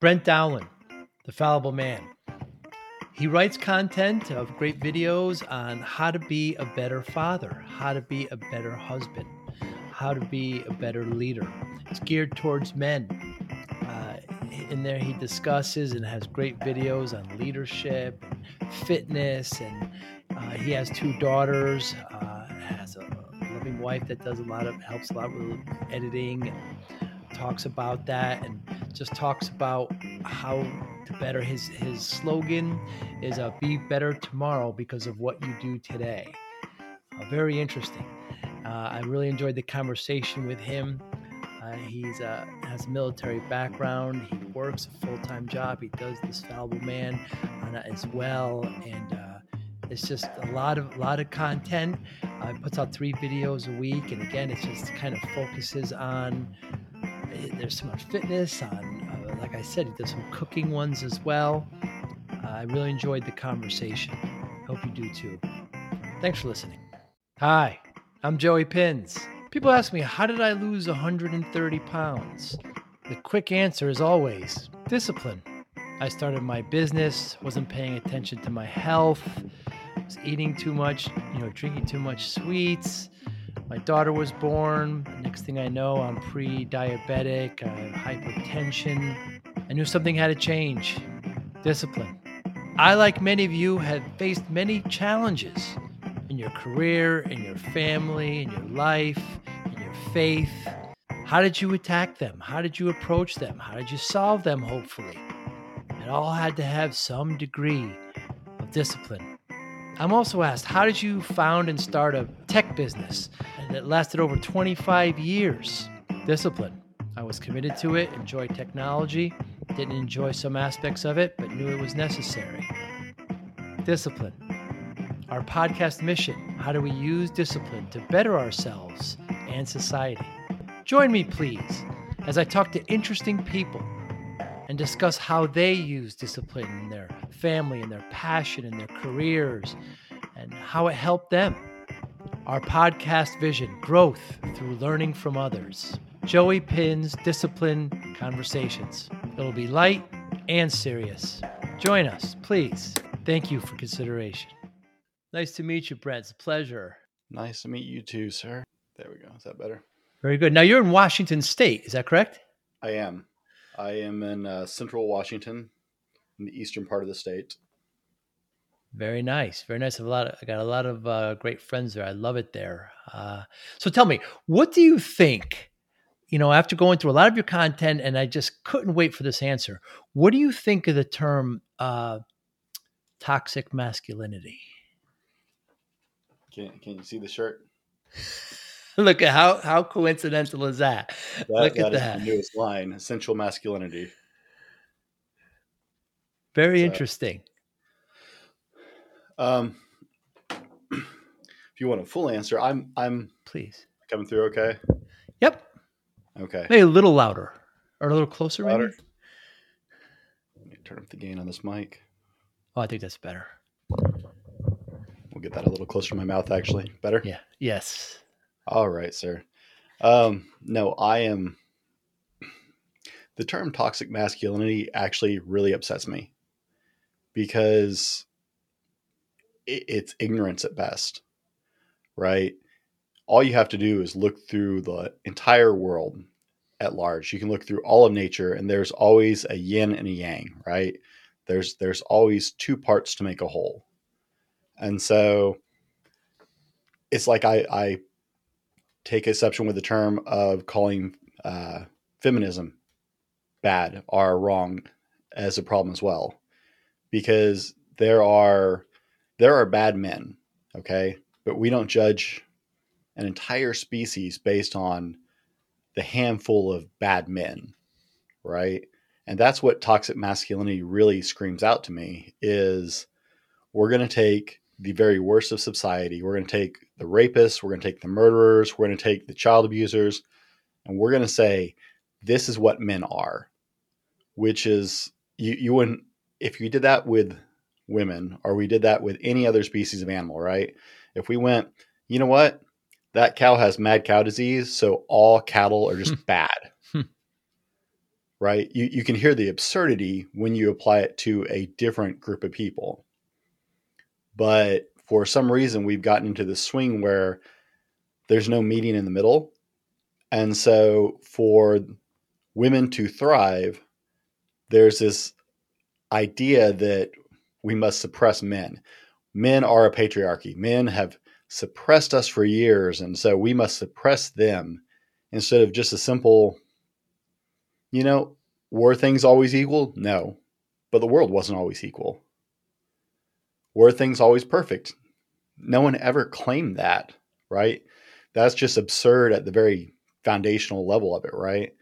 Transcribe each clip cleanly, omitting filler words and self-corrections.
Brent Dowland, the Fallible Man. He writes content of great videos on how to be a better father, how to be a better husband, how to be a better leader. It's geared towards men. In there, he discusses and has great videos on leadership and fitness. And he has 2 daughters, has a loving wife that does helps a lot with editing, and talks about that, and just talks about how to better. His slogan is be better tomorrow because of what you do today. Very interesting. I really enjoyed the conversation with him. He has a military background. He works a full-time job. He does this Fallible Man as well, and it's just a lot of content. He puts out 3 videos a week, and again, it just kind of focuses on. There's so much fitness on. Like I said, he does some cooking ones as well. I really enjoyed the conversation. Hope you do too. Thanks for listening. Hi, I'm Joey Pins. People ask me, how did I lose 130 pounds? The quick answer is always discipline. I started my business, wasn't paying attention to my health, was eating too much, drinking too much sweets. My daughter was born. Next thing I know, I'm pre-diabetic. I have hypertension. I knew something had to change. Discipline. I, like many of you, have faced many challenges in your career, in your family, in your life, in your faith. How did you attack them? How did you approach them? How did you solve them, hopefully? It all had to have some degree of discipline. I'm also asked, how did you found and start a tech business that lasted over 25 years? Discipline. I was committed to it, enjoyed technology, didn't enjoy some aspects of it, but knew it was necessary. Discipline. Our podcast mission, how do we use discipline to better ourselves and society? Join me, please, as I talk to interesting people and discuss how they use discipline in their family and their passion and their careers and how it helped them. Our podcast vision, growth through learning from others. Joey Pins Discipline Conversations. It'll be light and serious. Join us, please. Thank you for consideration. Nice to meet you, Brent. It's a pleasure. Nice to meet you too, sir. There we go. Is that better? Very good. Now you're in Washington State. Is that correct? I am. I am in central Washington, in the eastern part of the state. Very nice. Very nice. I got a lot of great friends there. I love it there. So tell me, what do you think, after going through a lot of your content, and I just couldn't wait for this answer, what do you think of the term toxic masculinity? Can you see the shirt? Look at how coincidental is that? Look at that. Is the newest line, essential masculinity. Very interesting. If you want a full answer, I'm please coming through okay? Yep. Okay. Maybe a little louder or a little closer, louder. Maybe? Let me turn up the gain on this mic. Oh, I think that's better. We'll get that a little closer to my mouth, actually. Better? Yeah. Yes. All right, sir. No, I am. The term toxic masculinity actually really upsets me because it's ignorance at best, right? All you have to do is look through the entire world at large. You can look through all of nature, and there's always a yin and a yang, right? There's always 2 parts to make a whole. And so it's like I take exception with the term of calling feminism bad or wrong as a problem as well, because there are bad men, okay, but we don't judge an entire species based on the handful of bad men, right? And that's what toxic masculinity really screams out to me is we're going to take the very worst of society. We're going to take the rapists. We're going to take the murderers. We're going to take the child abusers. And we're going to say, this is what men are, which is you wouldn't, if you did that with women or we did that with any other species of animal, right? If we went, you know what? That cow has mad cow disease. So all cattle are just bad. right? You can hear the absurdity when you apply it to a different group of people. But for some reason, we've gotten into the swing where there's no meeting in the middle. And so for women to thrive, there's this idea that we must suppress men. Men are a patriarchy. Men have suppressed us for years, and so we must suppress them instead of just a simple, were things always equal? No, but the world wasn't always equal. Were things always perfect? No one ever claimed that, right? That's just absurd at the very foundational level of it, right?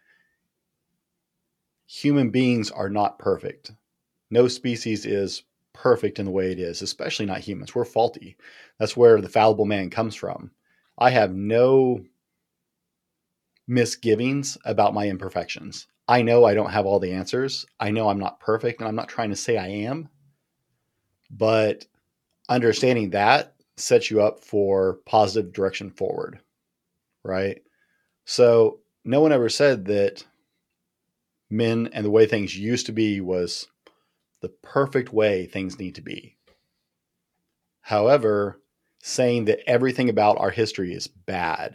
Human beings are not perfect. No species is perfect in the way it is, especially not humans. We're faulty. That's where the fallible man comes from. I have no misgivings about my imperfections. I know I don't have all the answers. I know I'm not perfect, and I'm not trying to say I am. But understanding that sets you up for positive direction forward, right? So no one ever said that men and the way things used to be was the perfect way things need to be. However, saying that everything about our history is bad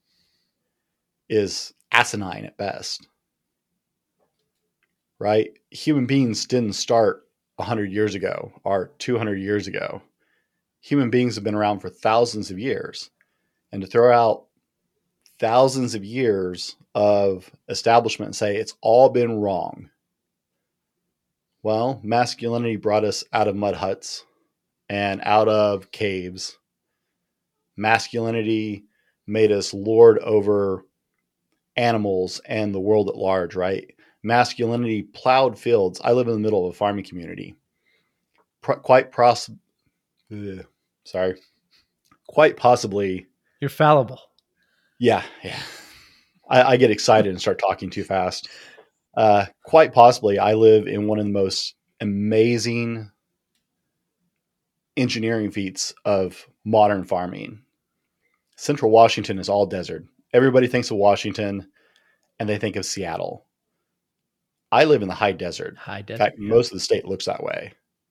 is asinine at best, right? Human beings didn't start 100 years ago or 200 years ago. Human beings have been around for thousands of years. And to throw out thousands of years of establishment and say it's all been wrong. Well, masculinity brought us out of mud huts and out of caves. Masculinity made us lord over animals and the world at large, right? Masculinity plowed fields. I live in the middle of a farming community. Quite possibly. You're fallible. Yeah. I get excited and start talking too fast. Quite possibly, I live in one of the most amazing engineering feats of modern farming. Central Washington is all desert. Everybody thinks of Washington and they think of Seattle. I live in the high desert. In fact, most of the state looks that way.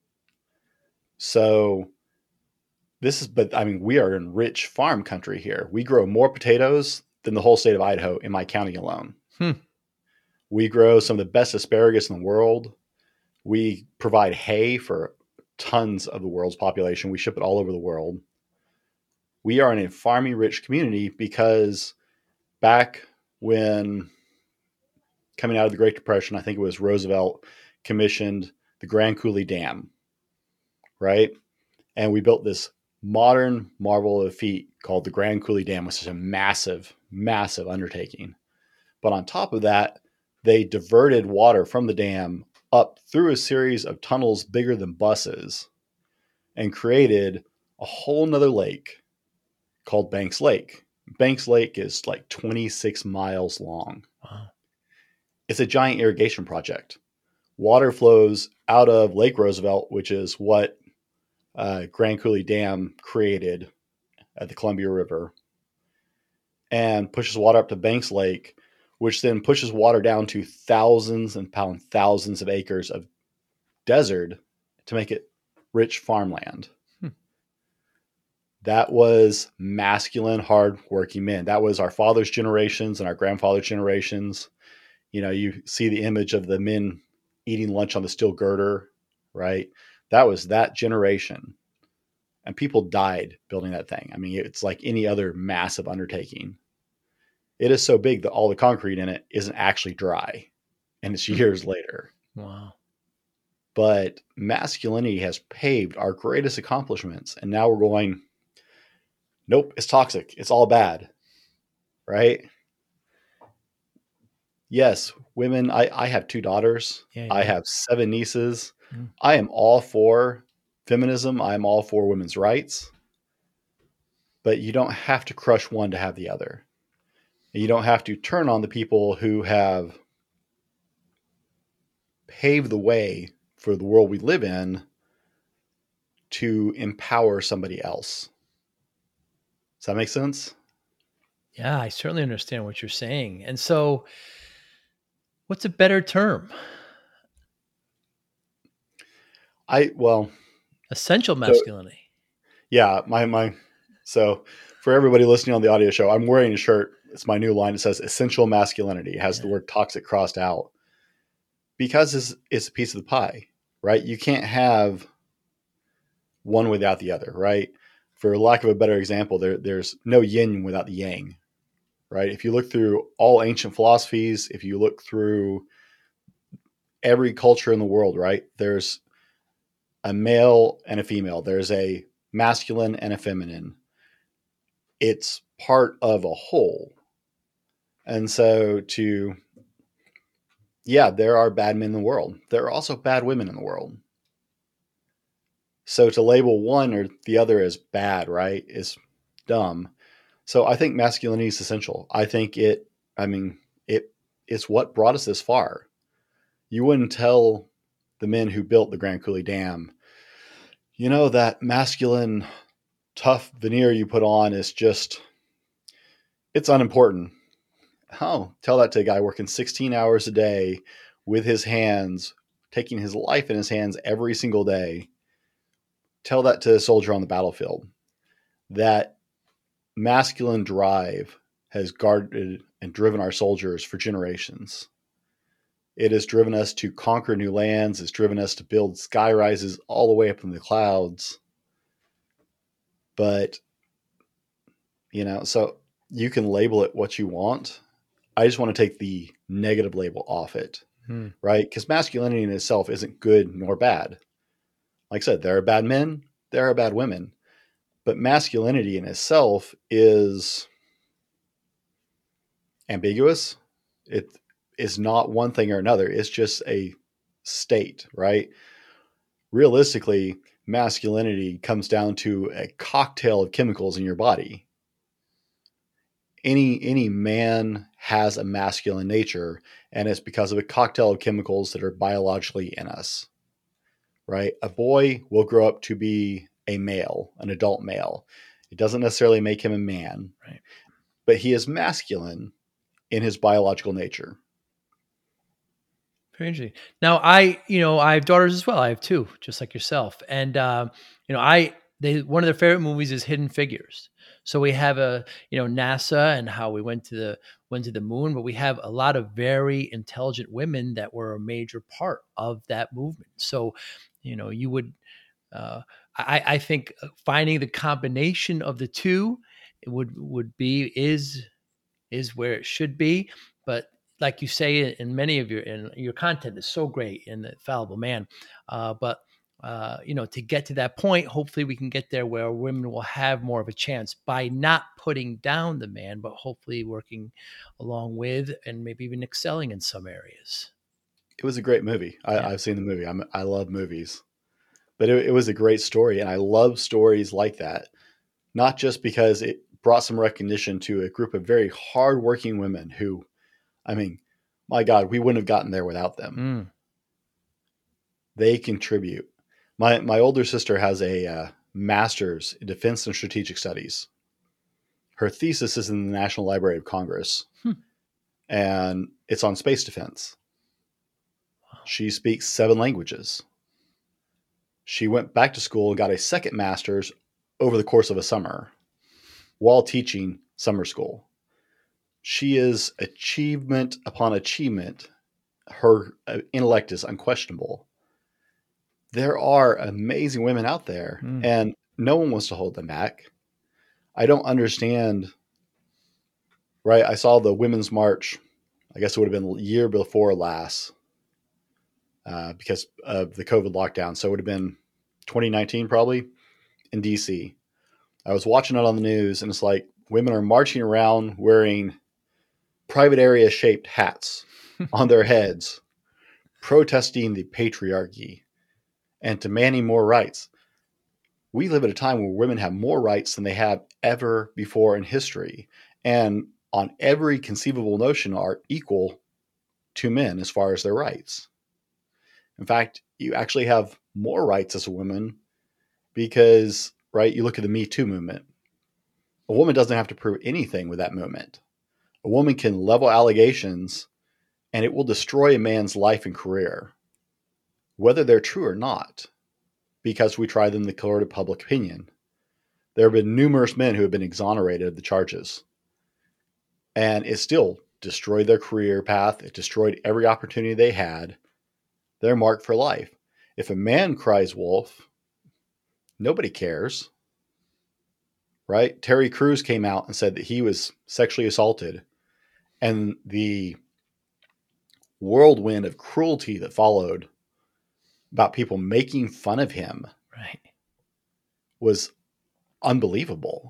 So we are in rich farm country here. We grow more potatoes than the whole state of Idaho in my county alone. We grow some of the best asparagus in the world. We provide hay for tons of the world's population. We ship it all over the world. We are in a farming rich community because back when coming out of the Great Depression, I think it was Roosevelt commissioned the Grand Coulee Dam, right? And we built this modern marvel of a feat called the Grand Coulee Dam, which is a massive, massive undertaking. But on top of that, they diverted water from the dam up through a series of tunnels bigger than buses and created a whole nother lake called Banks Lake. Banks Lake is like 26 miles long. Wow. It's a giant irrigation project. Water flows out of Lake Roosevelt, which is what Grand Coulee Dam created at the Columbia River, and pushes water up to Banks Lake, which then pushes water down to thousands and thousands of acres of desert to make it rich farmland. That was masculine, hard-working men. That was our father's generations and our grandfather's generations. You see the image of the men eating lunch on the steel girder, right? That was that generation. And people died building that thing. I mean, it's like any other massive undertaking. It is so big that all the concrete in it isn't actually dry. And it's years later. Wow. But masculinity has paved our greatest accomplishments. And now we're going, nope, it's toxic. It's all bad. Right? Yes, women, I have 2 daughters. Yeah. I have 7 nieces. I am all for feminism. I'm all for women's rights. But you don't have to crush one to have the other. And you don't have to turn on the people who have paved the way for the world we live in to empower somebody else. Does that make sense? Yeah, I certainly understand what you're saying. And so What's a better term? Well, Essential so masculinity. yeah, so for everybody listening on the audio show, I'm wearing a shirt. It's my new line. It says essential masculinity. It has the word toxic crossed out because it's a piece of the pie, right? You can't have one without the other, right? For lack of a better example, there's no yin without the yang, right? If you look through all ancient philosophies, if you look through every culture in the world, right? There's a male and a female. There's a masculine and a feminine. It's part of a whole. And so there are bad men in the world. There are also bad women in the world. So to label one or the other as bad, right, is dumb. So I think masculinity is essential. I think it's what brought us this far. You wouldn't tell the men who built the Grand Coulee Dam, that masculine, tough veneer you put on is just, it's unimportant. Oh, tell that to a guy working 16 hours a day with his hands, taking his life in his hands every single day. Tell that to a soldier on the battlefield. That masculine drive has guarded and driven our soldiers for generations. It has driven us to conquer new lands. It's driven us to build sky rises all the way up in the clouds. But, so you can label it what you want. I just want to take the negative label off it, right? Because masculinity in itself isn't good nor bad. Like I said, there are bad men, there are bad women. But masculinity in itself is ambiguous. It is not one thing or another. It's just a state, right? Realistically, masculinity comes down to a cocktail of chemicals in your body. Any man has a masculine nature, and it's because of a cocktail of chemicals that are biologically in us, right? A boy will grow up to be a male, an adult male. It doesn't necessarily make him a man, right? But he is masculine in his biological nature. Very interesting. Now, I have daughters as well. I have two, just like yourself. And one of their favorite movies is Hidden Figures. So we have NASA and how we went to the moon, but we have a lot of very intelligent women that were a major part of that movement. So, you would, I think finding the combination of the two is where it should be. But like you say, in many of your content is so great in the Fallible Man. But to get to that point, hopefully we can get there where women will have more of a chance by not putting down the man, but hopefully working along with and maybe even excelling in some areas. It was a great movie. I've seen the movie. I love movies, but it was a great story. And I love stories like that, not just because it brought some recognition to a group of very hardworking women who, my God, we wouldn't have gotten there without them. They contribute. My older sister has a master's in defense and strategic studies. Her thesis is in the National Library of Congress, and it's on space defense. Wow. She speaks 7 languages. She went back to school and got a second master's over the course of a summer while teaching summer school. She is achievement upon achievement. Her intellect is unquestionable. There are amazing women out there, and no one wants to hold them back. I don't understand, right? I saw the Women's March, I guess it would have been the year before last, because of the COVID lockdown. So it would have been 2019 probably in DC. I was watching it on the news, and it's like women are marching around wearing private area shaped hats on their heads, protesting the patriarchy and demanding more rights. We live at a time where women have more rights than they have ever before in history, and on every conceivable notion are equal to men as far as their rights. In fact, you actually have more rights as a woman because, right, you look at the Me Too movement. A woman doesn't have to prove anything with that movement. A woman can level allegations and it will destroy a man's life and career, whether they're true or not, because we try them in the court of public opinion. There have been numerous men who have been exonerated of the charges, and it still destroyed their career path. It destroyed every opportunity they had. They're marked for life. If a man cries wolf, nobody cares, right? Terry Crews came out and said that he was sexually assaulted, and the whirlwind of cruelty that followed about people making fun of him was unbelievable.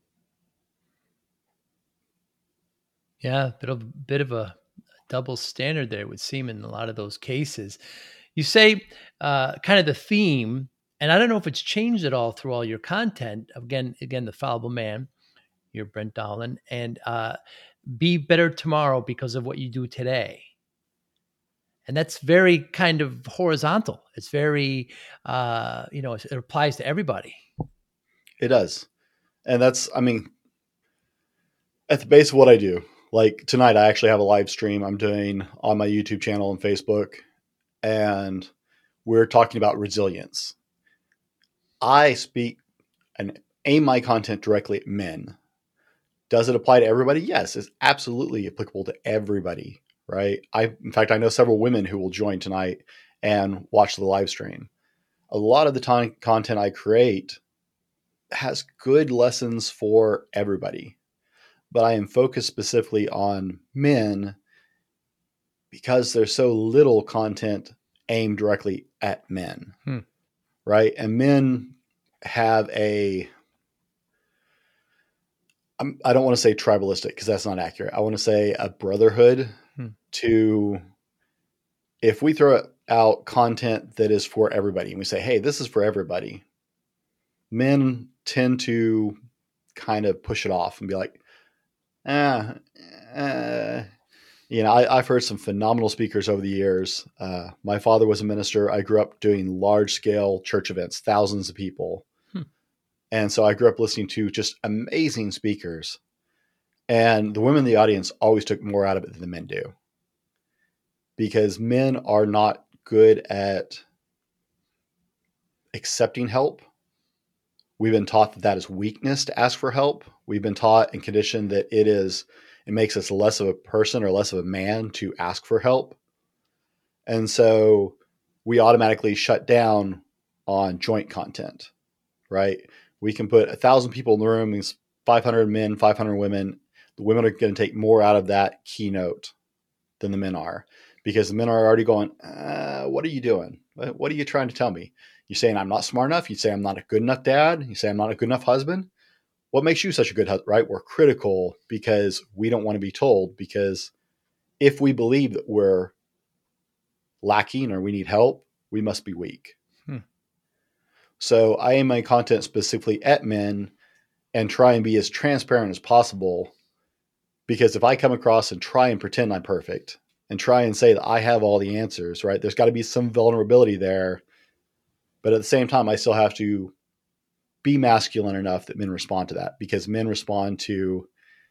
Yeah, bit of a double standard there, it would seem, in a lot of those cases. You say kind of the theme, and I don't know if it's changed at all through all your content. Again, the fallible man, you're Brent Dahlen, and be better tomorrow because of what you do today. And that's very kind of horizontal. It's very, it applies to everybody. It does. And that's, I mean, at the base of what I do, like tonight, I actually have a live stream I'm doing on my YouTube channel and Facebook, and we're talking about resilience. I speak and aim my content directly at men. Does it apply to everybody? Yes, it's absolutely applicable to everybody, right? In fact, I know several women who will join tonight and watch the live stream. A lot of the content I create has good lessons for everybody, but I am focused specifically on men because there's so little content aimed directly at men, right? And men have I don't want to say tribalistic because that's not accurate. I want to say a brotherhood to, if we throw out content that is for everybody and we say, hey, this is for everybody, men tend to kind of push it off and be like, I've heard some phenomenal speakers over the years. My father was a minister. I grew up doing large scale church events, thousands of people. And so I grew up listening to just amazing speakers. And the women in the audience always took more out of it than the men do. Because men are not good at accepting help. We've been taught that is weakness to ask for help. We've been taught and conditioned that it makes us less of a person or less of a man to ask for help. And so we automatically shut down on joint content, right? We can put 1,000 people in the room, means 500 men, 500 women. The women are going to take more out of that keynote than the men are, because the men are already going, what are you doing? What are you trying to tell me? You're saying I'm not smart enough. You say I'm not a good enough dad. You say I'm not a good enough husband. What makes you such a good husband, right? We're critical because we don't want to be told, because if we believe that we're lacking or we need help, we must be weak. So I aim my content specifically at men and try and be as transparent as possible, because if I come across and try and pretend I'm perfect and try and say that I have all the answers, right, there's got to be some vulnerability there. But at the same time, I still have to be masculine enough that men respond to that, because men respond to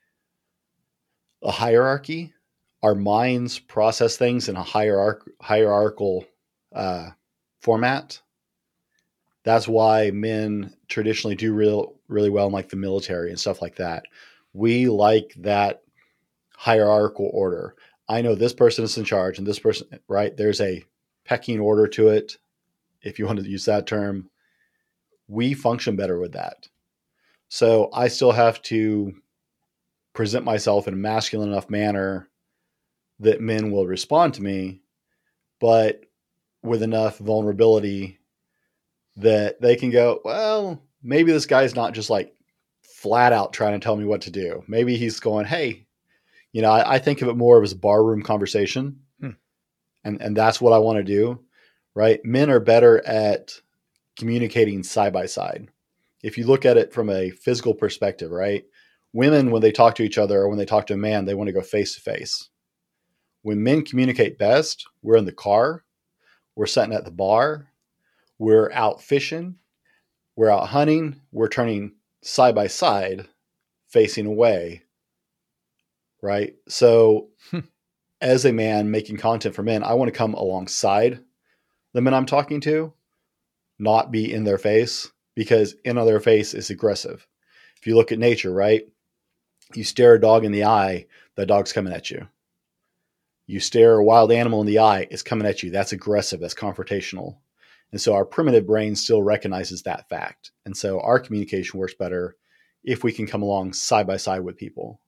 a hierarchy. Our minds process things in a hierarchical format. That's why men traditionally do really well in like the military and stuff like that. We like that hierarchical order. I know this person is in charge and this person, right? There's a pecking order to it, if you want to use that term. We function better with that. So I still have to present myself in a masculine enough manner that men will respond to me, but with enough vulnerability that they can go, well, maybe this guy's not just like flat out trying to tell me what to do. Maybe he's going, hey, I think of it more as a barroom conversation. And that's what I want to do, right? Men are better at communicating side by side. If you look at it from a physical perspective, right? Women, when they talk to each other or when they talk to a man, they want to go face to face. When men communicate best, we're in the car, we're sitting at the bar, we're out fishing, we're out hunting, we're turning side by side, facing away, right? So as a man making content for men, I want to come alongside the men I'm talking to, not be in their face, because in their face is aggressive. If you look at nature, right? You stare a dog in the eye, that dog's coming at you. You stare a wild animal in the eye, it's coming at you. That's aggressive. That's confrontational. And so our primitive brain still recognizes that fact. And so our communication works better if we can come along side by side with people.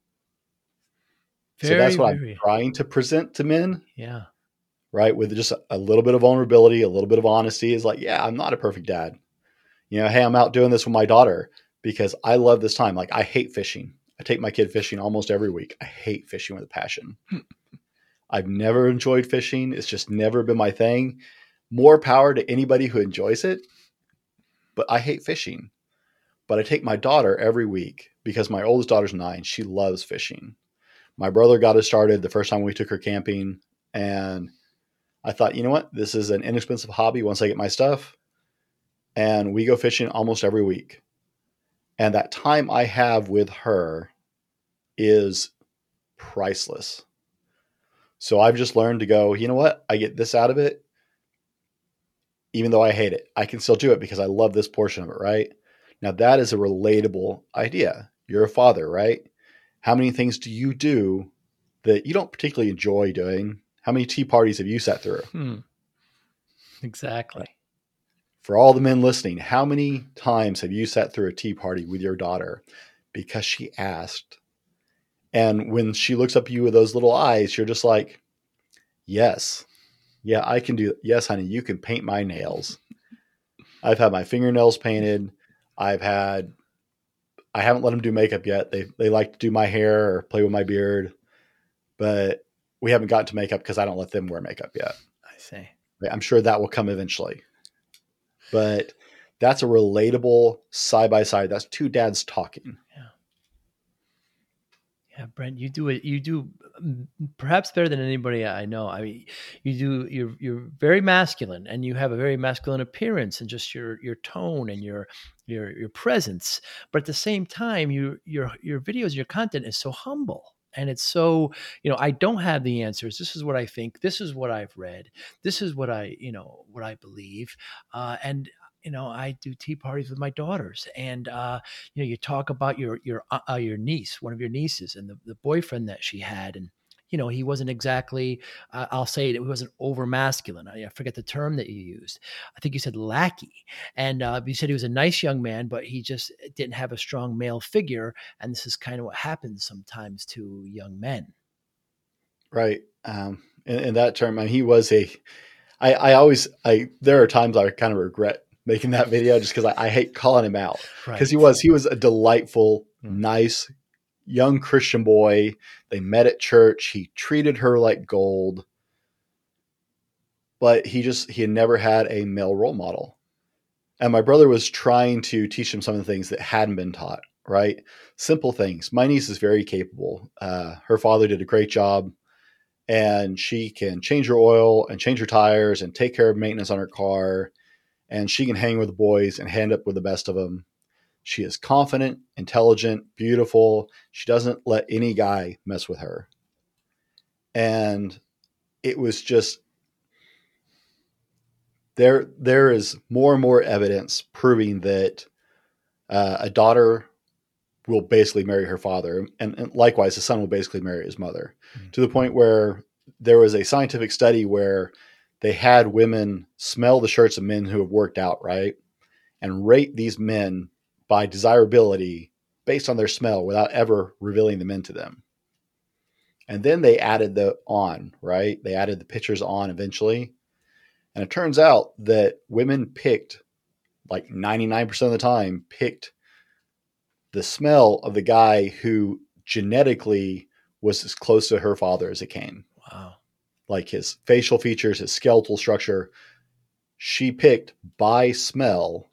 So that's what I'm trying to present to men. Yeah. Right. With just a little bit of vulnerability, a little bit of honesty is like, yeah, I'm not a perfect dad. Hey, I'm out doing this with my daughter because I love this time. Like, I hate fishing. I take my kid fishing almost every week. I hate fishing with a passion. I've never enjoyed fishing. It's just never been my thing. More power to anybody who enjoys it. But I hate fishing. But I take my daughter every week because my oldest daughter's 9. She loves fishing. My brother got us started the first time we took her camping. And I thought, you know what? This is an inexpensive hobby once I get my stuff. And we go fishing almost every week. And that time I have with her is priceless. So I've just learned to go, you know what? I get this out of it. Even though I hate it, I can still do it because I love this portion of it, right? Now that is a relatable idea. You're a father, right? How many things do you do that you don't particularly enjoy doing? How many tea parties have you sat through? Exactly. For all the men listening, how many times have you sat through a tea party with your daughter because she asked? And when she looks up at you with those little eyes, you're just like, yes, yeah, I can do it. Yes, honey, you can paint my nails. I've had my fingernails painted. I haven't let them do makeup yet. They like to do my hair or play with my beard, but we haven't gotten to makeup because I don't let them wear makeup yet. I see. I'm sure that will come eventually. But that's a relatable side by side. That's two dads talking. Yeah. Yeah, Brent, you do it. You do perhaps better than anybody I know. I mean, you're very masculine, and you have a very masculine appearance, and just your tone and your presence. But at the same time, your videos, your content is so humble. And it's so, I don't have the answers. This is what I think. This is what I've read. This is what what I believe. And I do tea parties with my daughters, and you talk about your niece, one of your nieces, and the boyfriend that she had, and he wasn't exactly, I'll say it wasn't over masculine. I forget the term that you used. I think you said lackey, and you said he was a nice young man, but he just didn't have a strong male figure, and this is kind of what happens sometimes to young men. Right. In that term, I mean, he was there are times I kind of regret making that video just because I hate calling him out, because he was a delightful, nice, young Christian boy. They met at church. He treated her like gold, but he had never had a male role model. And my brother was trying to teach him some of the things that hadn't been taught, right? Simple things. My niece is very capable. Her father did a great job, and she can change her oil and change her tires and take care of maintenance on her car. And she can hang with the boys and end up with the best of them. She is confident, intelligent, beautiful. She doesn't let any guy mess with her. And it was just, there is more and more evidence proving that a daughter will basically marry her father. And likewise, a son will basically marry his mother, to the point where there was a scientific study where they had women smell the shirts of men who have worked out, right? And rate these men by desirability based on their smell without ever revealing the men to them. And then they added right? They added the pictures on eventually. And it turns out that women picked, like 99% of the time, picked the smell of the guy who genetically was as close to her father as it came. Wow. Like his facial features, his skeletal structure. She picked by smell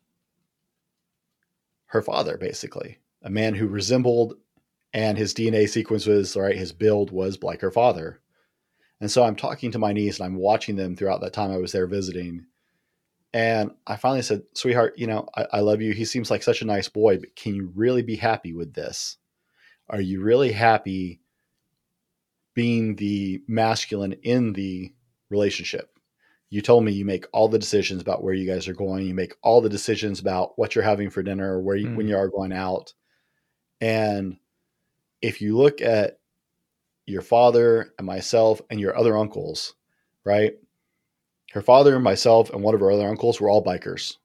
her father, basically. A man who resembled, and his DNA sequence was, right, his build was like her father. And so I'm talking to my niece and I'm watching them throughout that time I was there visiting. And I finally said, sweetheart, I love you. He seems like such a nice boy, but can you really be happy with this? Are you really happy being the masculine in the relationship. You told me you make all the decisions about where you guys are going. You make all the decisions about what you're having for dinner, where you, when you are going out. And if you look at your father and myself and your other uncles, right? Her father and myself and one of our other uncles were all bikers.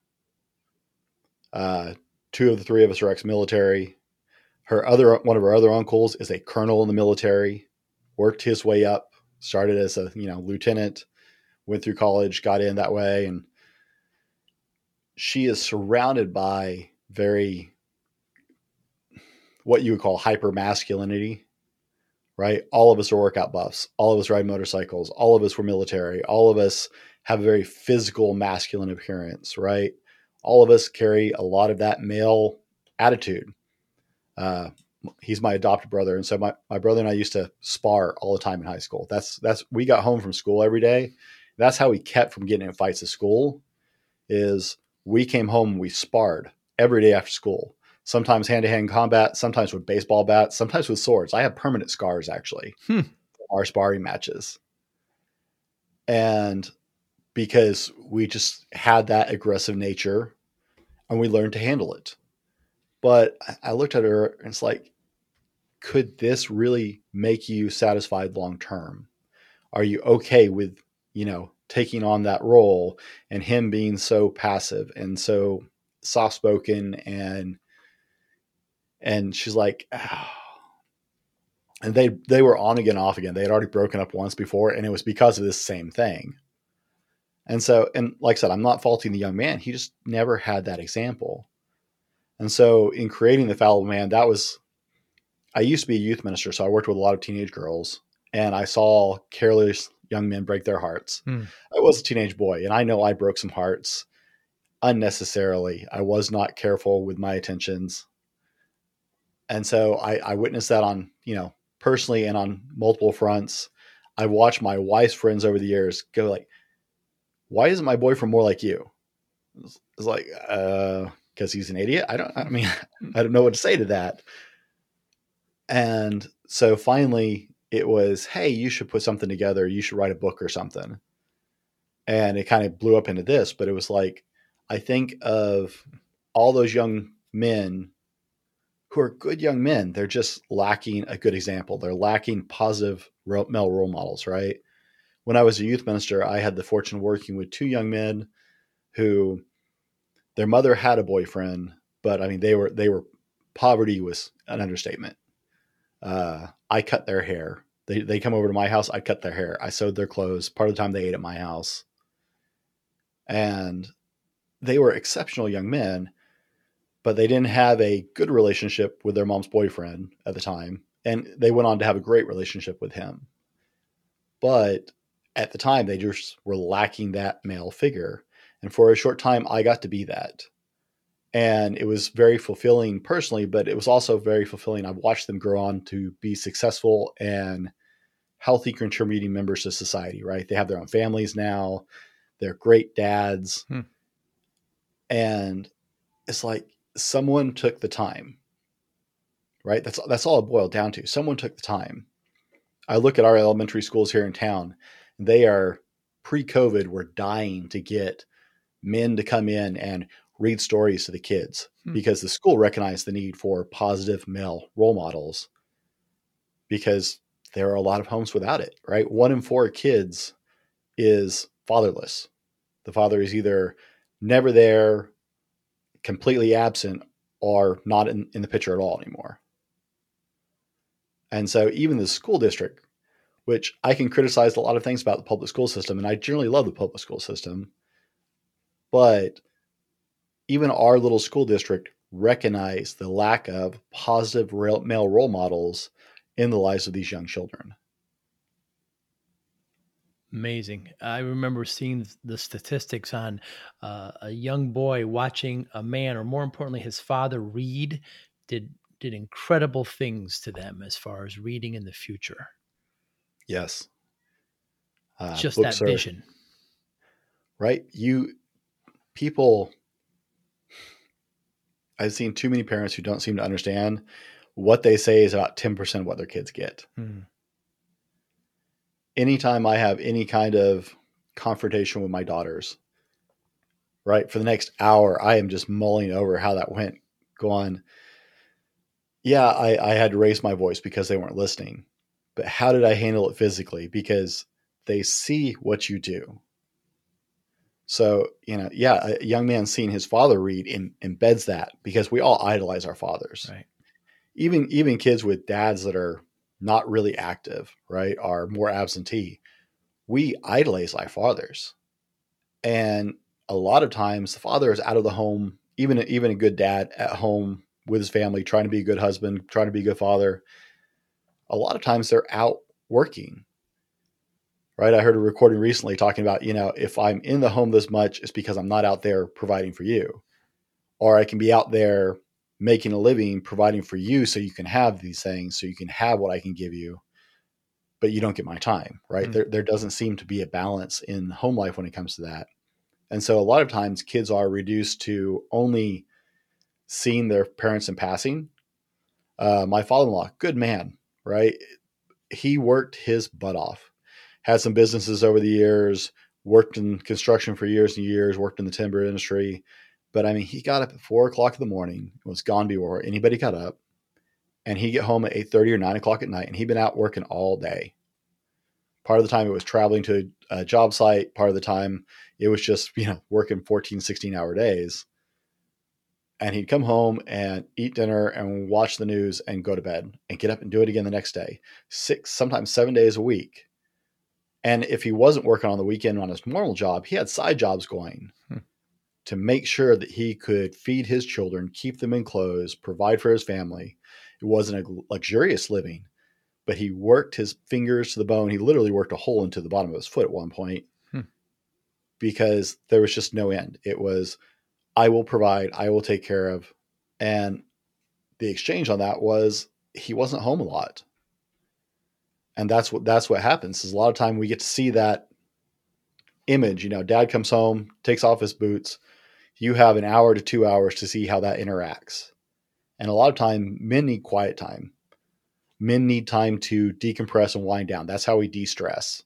Two of the three of us are ex-military. One of our other uncles is a colonel in the military, worked his way up, started as a lieutenant, went through college, got in that way. And she is surrounded by very, what you would call hyper masculinity, right? All of us are workout buffs. All of us ride motorcycles. All of us were military. All of us have a very physical masculine appearance, right? All of us carry a lot of that male attitude. He's my adopted brother. And so my brother and I used to spar all the time in high school. We got home from school every day. That's how we kept from getting in fights at school, is we came home and we sparred every day after school. Sometimes hand-to-hand combat, sometimes with baseball bats, sometimes with swords. I have permanent scars, actually, our sparring matches. And because we just had that aggressive nature and we learned to handle it. But I looked at her and it's like, could this really make you satisfied long-term? Are you okay with, taking on that role and him being so passive and so soft-spoken? And she's like, oh. And they were on again, off again. They had already broken up once before, and it was because of this same thing. And so, and like I said, I'm not faulting the young man. He just never had that example. And so in creating the Fallible Man, I used to be a youth minister, so I worked with a lot of teenage girls, and I saw careless young men break their hearts. I was a teenage boy, and I know I broke some hearts unnecessarily. I was not careful with my attentions. And so I witnessed that on, personally and on multiple fronts. I watched my wife's friends over the years go like, why isn't my boyfriend more like you? It's like, because he's an idiot. I don't know what to say to that. And so finally it was, hey, you should put something together. You should write a book or something. And it kind of blew up into this, but it was like, I think of all those young men who are good young men. They're just lacking a good example. They're lacking positive male role models, right? When I was a youth minister, I had the fortune of working with two young men who their mother had a boyfriend, but they were poverty was an understatement. I cut their hair. They come over to my house. I cut their hair. I sewed their clothes. Part of the time they ate at my house. And they were exceptional young men, but they didn't have a good relationship with their mom's boyfriend at the time. And they went on to have a great relationship with him. But at the time, they just were lacking that male figure. And for a short time, I got to be that. And it was very fulfilling personally, but it was also very fulfilling. I've watched them grow on to be successful and healthy contributing members to society, right? They have their own families now. They're great dads. And it's like someone took the time, right? That's all it boiled down to. Someone took the time. I look at our elementary schools here in town. They are pre-COVID, we're dying to get men to come in and read stories to the kids because the school recognized the need for positive male role models because there are a lot of homes without it, right? 1 in 4 kids is fatherless. The father is either never there, completely absent, or not in the picture at all anymore. And so even the school district, which I can criticize a lot of things about the public school system, and I generally love the public school system, but even our little school district recognized the lack of positive male role models in the lives of these young children. Amazing. I remember seeing the statistics on a young boy watching a man, or more importantly, his father read, did incredible things to them as far as reading in the future. Yes. Just that vision. Right? I've seen too many parents who don't seem to understand what they say is about 10% of what their kids get. anytime I have any kind of confrontation with my daughters, right, for the next hour, I am just mulling over how that went, going, yeah, I had to raise my voice because they weren't listening. But how did I handle it physically? Because they see what you do. So, a young man seeing his father read embeds that, because we all idolize our fathers. Right. Even kids with dads that are not really active, right, are more absentee. We idolize our fathers. And a lot of times the father is out of the home, even a good dad at home with his family, trying to be a good husband, trying to be a good father. A lot of times they're out working, right? I heard a recording recently talking about, if I'm in the home this much, it's because I'm not out there providing for you. Or I can be out there making a living, providing for you so you can have these things, so you can have what I can give you, but you don't get my time, right? Mm-hmm. There doesn't seem to be a balance in home life when it comes to that. And so a lot of times kids are reduced to only seeing their parents in passing. My father-in-law, good man, right? He worked his butt off, had some businesses over the years, worked in construction for years and years, worked in the timber industry. But I mean, he got up at 4:00 in the morning, was gone before anybody got up, and he'd get home at 8:30 or 9:00 at night, and he'd been out working all day. Part of the time it was traveling to a job site. Part of the time it was just, working 14, 16-hour days. And he'd come home and eat dinner and watch the news and go to bed and get up and do it again the next day, 6, sometimes 7 days a week. And if he wasn't working on the weekend on his normal job, he had side jobs going to make sure that he could feed his children, keep them in clothes, provide for his family. It wasn't a luxurious living, but he worked his fingers to the bone. He literally worked a hole into the bottom of his foot at one point because there was just no end. It was, I will provide, I will take care of. And the exchange on that was he wasn't home a lot. And that's what happens is a lot of time we get to see that image. Dad comes home, takes off his boots. You have an hour to 2 hours to see how that interacts. And a lot of time men need quiet time. Men need time to decompress and wind down. That's how we de-stress.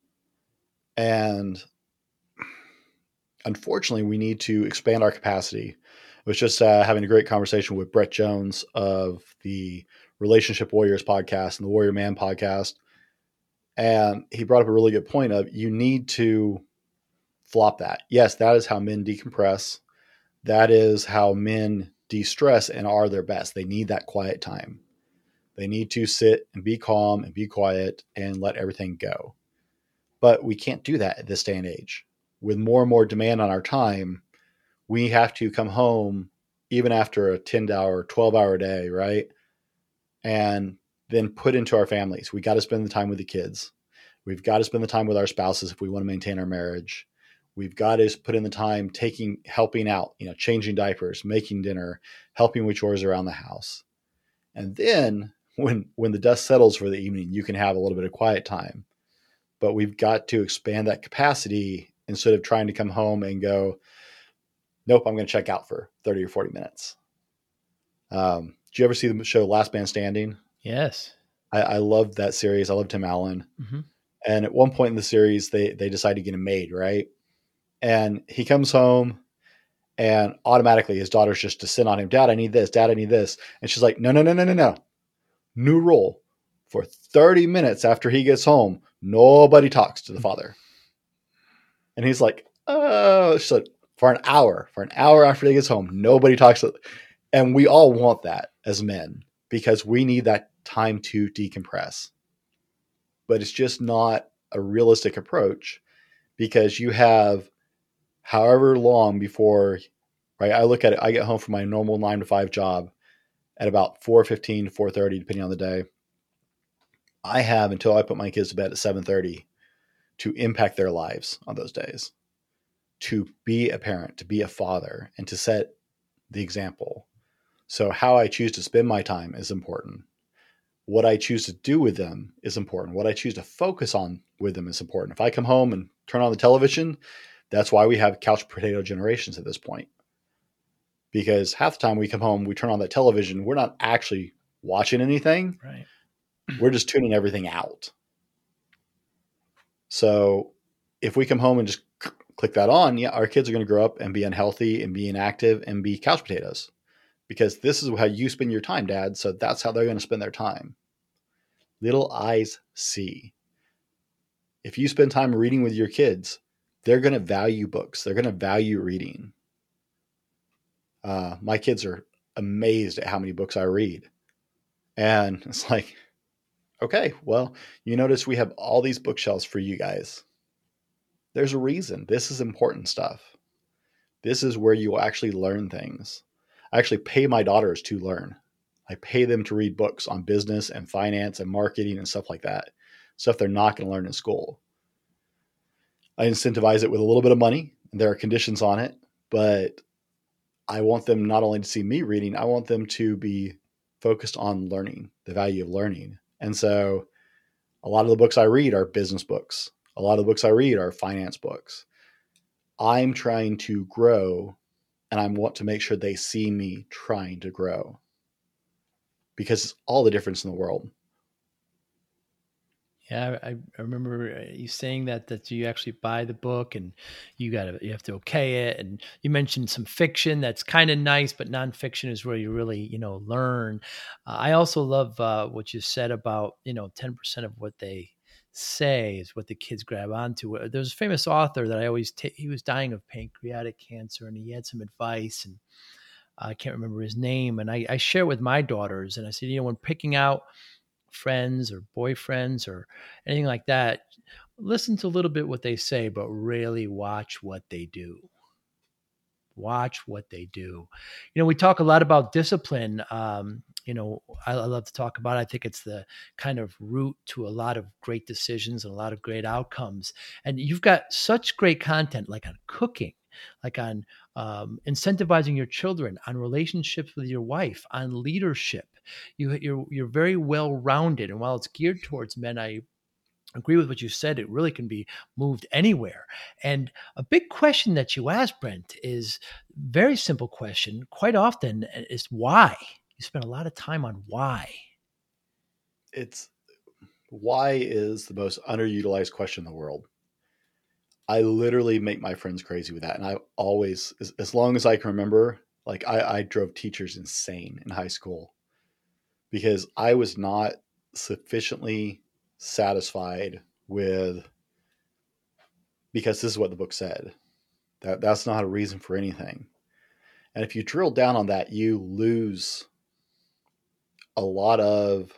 And unfortunately, we need to expand our capacity. I was just having a great conversation with Brett Jones of the Relationship Warriors podcast and the Warrior Man podcast. And he brought up a really good point of you need to flop that. Yes, that is how men decompress. That is how men de-stress and are their best. They need that quiet time. They need to sit and be calm and be quiet and let everything go. But we can't do that at this day and age. With more and more demand on our time, we have to come home even after a 10-hour, 12-hour day, right? And then put into our families. We got to spend the time with the kids. We've got to spend the time with our spouses if we want to maintain our marriage. We've got to put in the time helping out, changing diapers, making dinner, helping with chores around the house. And then when the dust settles for the evening, you can have a little bit of quiet time. But we've got to expand that capacity instead of trying to come home and go, nope, I'm going to check out for 30 or 40 minutes. Did you ever see the show Last Man Standing? Yes. I loved that series. I loved Tim Allen. Mm-hmm. And at one point in the series, they decide to get a maid, right? And he comes home and automatically his daughter's just descend on him. Dad, I need this. Dad, I need this. And she's like, no. New rule. For 30 minutes after he gets home, nobody talks to the father. And he's like, oh, she's like, for an hour after he gets home, nobody talks to. And we all want that as men because we need that time to decompress. But it's just not a realistic approach because you have however long before, right? I look at it, I get home from my normal 9 to 5 job at about 4:15 to 4:30, depending on the day. I have until I put my kids to bed at 7:30 to impact their lives on those days, to be a parent, to be a father, and to set the example. So how I choose to spend my time is important. What I choose to do with them is important. What I choose to focus on with them is important. If I come home and turn on the television, that's why we have couch potato generations at this point. Because half the time we come home, we turn on that television, we're not actually watching anything. Right. We're just tuning everything out. So if we come home and just click that on, yeah, our kids are going to grow up and be unhealthy and be inactive and be couch potatoes, because this is how you spend your time, Dad. So that's how they're going to spend their time. Little eyes see. If you spend time reading with your kids, they're going to value books. They're going to value reading. My kids are amazed at how many books I read. And it's like, okay, well, you notice we have all these bookshelves for you guys. There's a reason. This is important stuff. This is where you will actually learn things. I actually pay my daughters to learn. I pay them to read books on business and finance and marketing and stuff like that. Stuff they're not going to learn in school. I incentivize it with a little bit of money. There are conditions on it, but I want them not only to see me reading, I want them to be focused on learning, the value of learning. And so a lot of the books I read are business books. A lot of the books I read are finance books. I'm trying to grow, and I want to make sure they see me trying to grow, because it's all the difference in the world. Yeah, I remember you saying that you actually buy the book and you have to okay it. And you mentioned some fiction that's kind of nice, but nonfiction is where you really learn. I also love what you said about 10% of what they say is what the kids grab onto. There's a famous author that I always he was dying of pancreatic cancer, and he had some advice, and I can't remember his name. And I share it with my daughters, and I said, when picking out friends or boyfriends or anything like that, listen to a little bit what they say, but really watch what they do. Watch what they do. We talk a lot about discipline. I love to talk about it. I think it's the kind of root to a lot of great decisions and a lot of great outcomes. And you've got such great content, like on cooking, like on incentivizing your children, on relationships with your wife, on leadership. You're very well rounded, and while it's geared towards men, I agree with what you said. It really can be moved anywhere. And a big question that you ask, Brent, is very simple question. Quite often is why. You spend a lot of time on why. It's why is the most underutilized question in the world. I literally make my friends crazy with that. And I always, as long as I can remember, like I drove teachers insane in high school because I was not sufficiently satisfied with, because this is what the book said. That's not a reason for anything. And if you drill down on that, you lose a lot of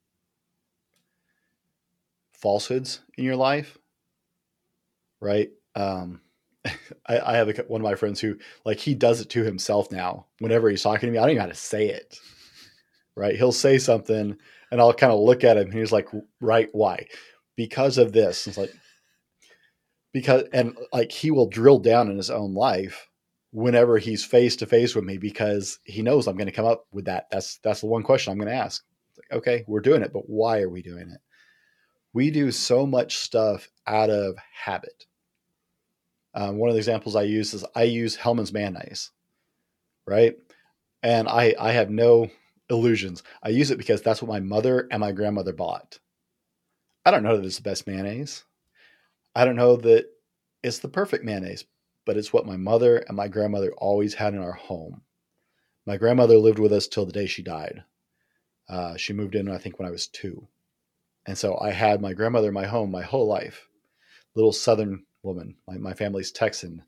falsehoods in your life, right? I have one of my friends who, like, he does it to himself now. Whenever he's talking to me, I don't even know how to say it, right? He'll say something and I'll kind of look at him and he's like, right, why? Because of this. It's like, and like he will drill down in his own life whenever he's face to face with me, because he knows I'm going to come up with that. That's the one question I'm going to ask. Like, okay, we're doing it, but why are we doing it? We do so much stuff out of habit. One of the examples I use is I use Hellmann's mayonnaise, right? And I have no illusions. I use it because that's what my mother and my grandmother bought. I don't know that it's the best mayonnaise. I don't know that it's the perfect mayonnaise, but it's what my mother and my grandmother always had in our home. My grandmother lived with us till the day she died. She moved in, I think, when I was 2. And so I had my grandmother in my home my whole life. Little Southern woman. My family's Texan.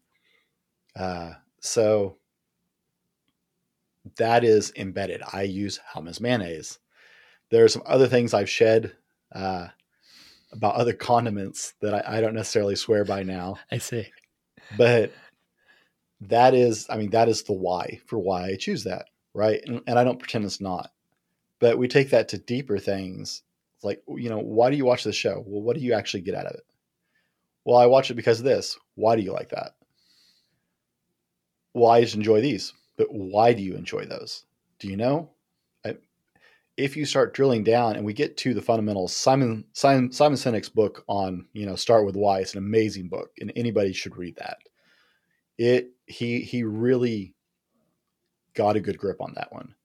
So that is embedded. I use Hellmann's mayonnaise. There are some other things I've shed about other condiments that I don't necessarily swear by now. I see. But that is the why for why I choose that, right? And I don't pretend it's not. But we take that to deeper things. It's like, why do you watch this show? Well, what do you actually get out of it? Well, I watch it because of this. Why do you like that? Well, I just enjoy these. But why do you enjoy those? Do you know? If you start drilling down and we get to the fundamentals, Simon Sinek's book on, Start with Why, it's an amazing book and anybody should read that. He really got a good grip on that one.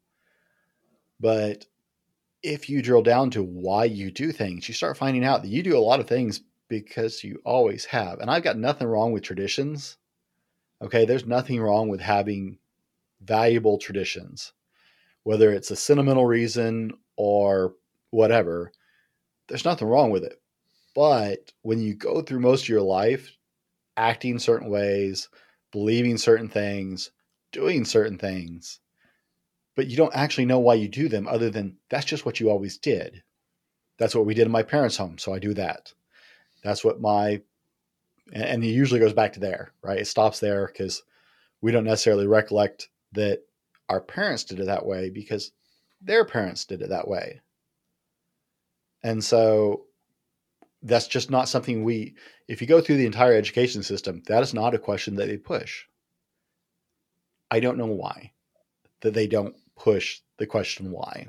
But if you drill down to why you do things, you start finding out that you do a lot of things because you always have. And I've got nothing wrong with traditions. Okay. There's nothing wrong with having valuable traditions, whether it's a sentimental reason or whatever. There's nothing wrong with it. But when you go through most of your life acting certain ways, believing certain things, doing certain things, but you don't actually know why you do them other than that's just what you always did. That's what we did in my parents' home, so I do that. That's what and it usually goes back to there, right? It stops there because we don't necessarily recollect that our parents did it that way because their parents did it that way. And so that's just not something if you go through the entire education system, that is not a question that they push. I don't know why that they don't push the question why.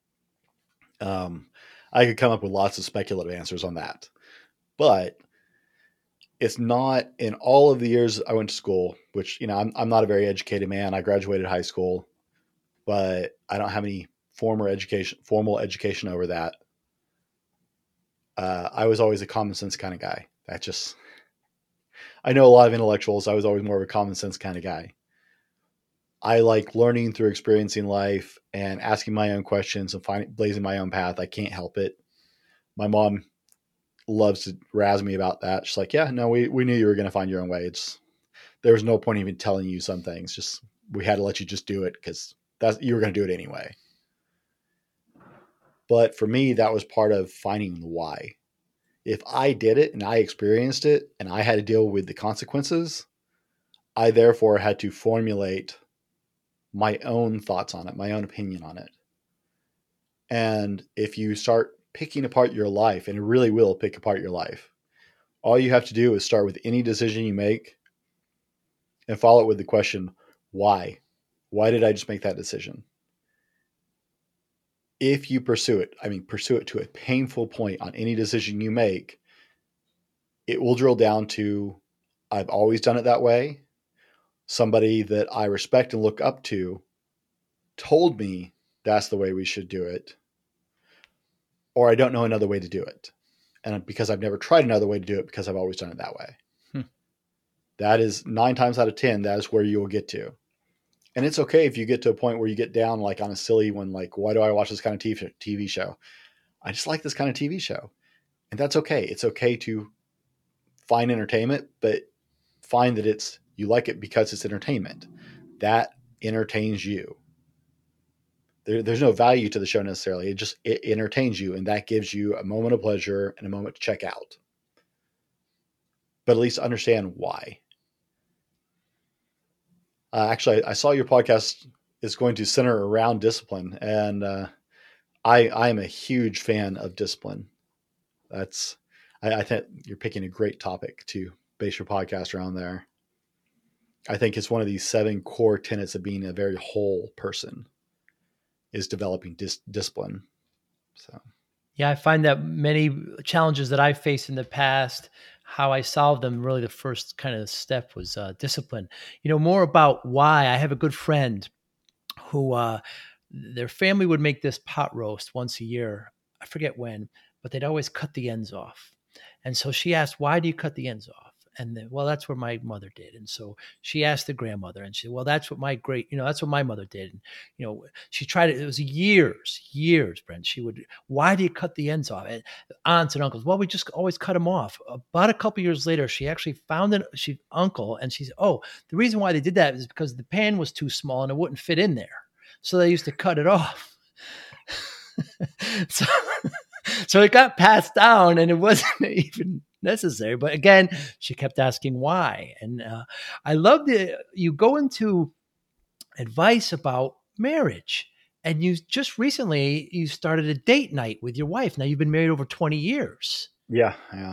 I could come up with lots of speculative answers on that, but it's not in all of the years I went to school, which, I'm not a very educated man. I graduated high school, but I don't have any formal education over that. I was always a common sense kind of guy. I know a lot of intellectuals. I was always more of a common sense kind of guy. I like learning through experiencing life and asking my own questions and blazing my own path. I can't help it. My mom loves to razz me about that. She's like, yeah, no, we knew you were going to find your own way. There was no point even telling you some things. Just, we had to let you just do it because you were going to do it anyway. But for me, that was part of finding the why. If I did it and I experienced it and I had to deal with the consequences, I therefore had to formulate my own thoughts on it, my own opinion on it. And if you start picking apart your life, and it really will pick apart your life, all you have to do is start with any decision you make and follow it with the question, why? Why did I just make that decision? If you pursue it to a painful point on any decision you make, it will drill down to, I've always done it that way. Somebody that I respect and look up to told me that's the way we should do it. Or I don't know another way to do it. And because I've never tried another way to do it because I've always done it that way. That is 9 times out of 10, that is where you will get to. And it's okay if you get to a point where you get down like on a silly one, like, why do I watch this kind of TV show? I just like this kind of TV show. And that's okay. It's okay to find entertainment, but find that you like it because it's entertainment. That entertains you. There's no value to the show necessarily. It entertains you, and that gives you a moment of pleasure and a moment to check out. But at least understand why. Actually, I saw your podcast is going to center around discipline, and I am a huge fan of discipline. I think you're picking a great topic to base your podcast around there. I think it's one of these 7 core tenets of being a very whole person is developing discipline. So, yeah, I find that many challenges that I faced in the past, how I solved them, really the first kind of step was discipline. More about why. I have a good friend who their family would make this pot roast once a year. I forget when, but they'd always cut the ends off. And so she asked, why do you cut the ends off? And then, well, that's what my mother did. And so she asked the grandmother, and she said, well, that's what that's what my mother did. And, she tried it. It was years, Brent. Why do you cut the ends off? And aunts and uncles, well, we just always cut them off. About a couple years later, she actually found uncle, and she said, oh, the reason why they did that is because the pan was too small and it wouldn't fit in there. So they used to cut it off. So it got passed down, and it wasn't even necessary. But again, she kept asking why. And I love you go into advice about marriage. And you just recently, you started a date night with your wife. Now you've been married over 20 years. Yeah.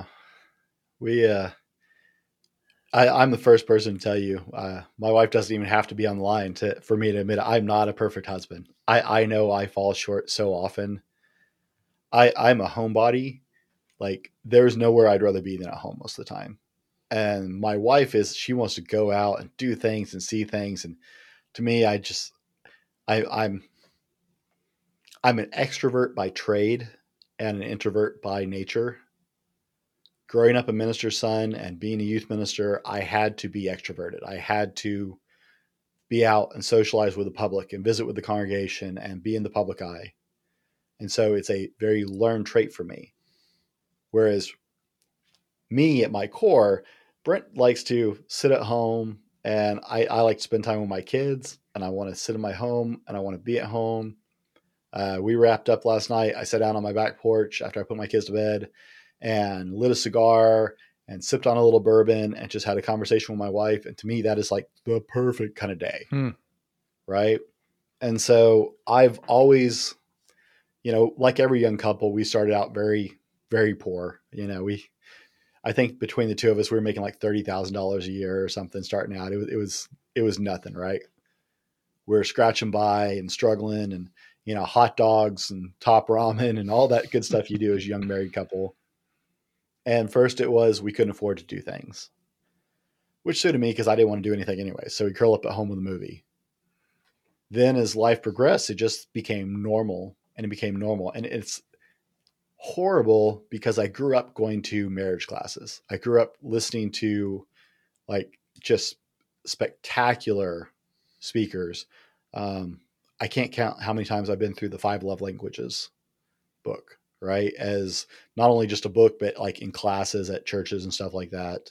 I'm the first person to tell you, my wife doesn't even have to be on the line for me to admit I'm not a perfect husband. I know I fall short so often. I'm a homebody. Like, there's nowhere I'd rather be than at home most of the time. And my wife she wants to go out and do things and see things. And to me, I'm an extrovert by trade and an introvert by nature. growing up a minister's son and being a youth minister, I had to be extroverted. I had to be out and socialize with the public and visit with the congregation and be in the public eye. And so it's a very learned trait for me. Whereas me at my core, Brent likes to sit at home, and I like to spend time with my kids, and I want to sit in my home and I want to be at home. We wrapped up last night. I sat down on my back porch after I put my kids to bed and lit a cigar and sipped on a little bourbon and just had a conversation with my wife. And to me, that is like the perfect kind of day. Right. And so I've always, like every young couple, we started out very, very poor. I think between the two of us, we were making like $30,000 a year or something starting out. It was nothing, right? We were scratching by and struggling, and, hot dogs and top ramen and all that good stuff you do as a young married couple. And first it was, we couldn't afford to do things, which suited me because I didn't want to do anything anyway. So we curl up at home with a movie. Then as life progressed, it just became normal, and it became normal. And it's horrible because I grew up going to marriage classes. I grew up listening to like just spectacular speakers. I can't count how many times I've been through the 5 Love Languages book, right? As not only just a book, but like in classes at churches and stuff like that.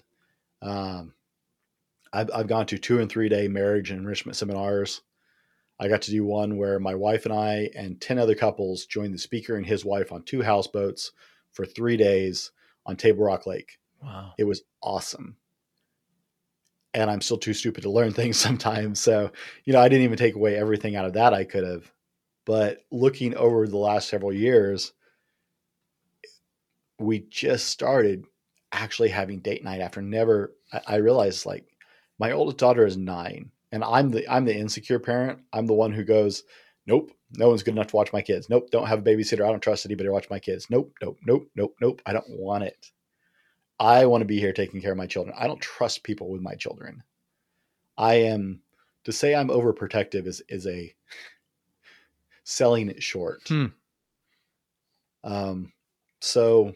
I've gone to 2 and 3 day marriage and enrichment seminars. I got to do one where my wife and I and 10 other couples joined the speaker and his wife on 2 houseboats for 3 days on Table Rock Lake. Wow. It was awesome. And I'm still too stupid to learn things sometimes. So, I didn't even take away everything out of that I could have. But looking over the last several years, we just started actually having date night after I realized like my oldest daughter is 9. And I'm the insecure parent. I'm the one who goes, nope, no one's good enough to watch my kids. Nope, don't have a babysitter. I don't trust anybody to watch my kids. Nope, nope, nope, nope, nope. I don't want it. I want to be here taking care of my children. I don't trust people with my children. To say I'm overprotective is a selling it short. So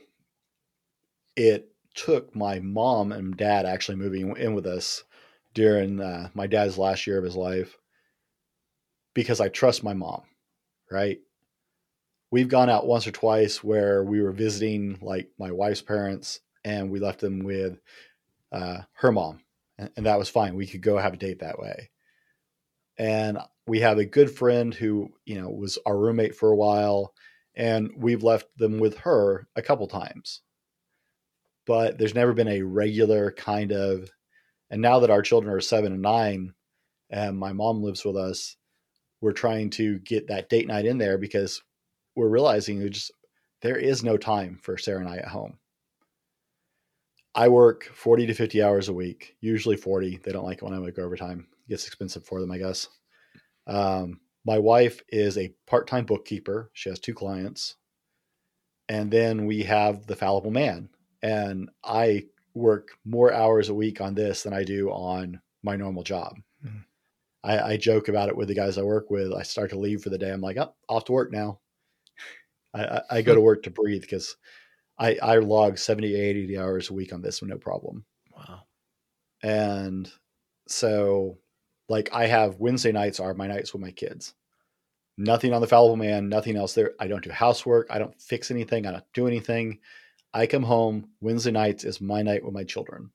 it took my mom and dad actually moving in with us during my dad's last year of his life, because I trust my mom, right? We've gone out once or twice where we were visiting like my wife's parents, and we left them with her mom, and that was fine. We could go have a date that way. And we have a good friend who, was our roommate for a while, and we've left them with her a couple times. But there's never been a regular kind of, and now that our children are 7 and 9 and my mom lives with us, we're trying to get that date night in there because we're realizing there is no time for Sarah and I at home. I work 40 to 50 hours a week, usually 40. They don't like it when I work overtime. It gets expensive for them, I guess. My wife is a part-time bookkeeper. She has 2 clients. And then we have the fallible man. And I work more hours a week on this than I do on my normal job. Mm-hmm. I joke about it with the guys I work with. I start to leave for the day. I'm like, oh, off to work now. I go to work to breathe because I log 70, 80 hours a week on this, no problem. Wow. And so like I have Wednesday nights are my nights with my kids. Nothing on the fallible man, nothing else there. I don't do housework. I don't fix anything. I don't do anything. I come home. Wednesday nights is my night with my children.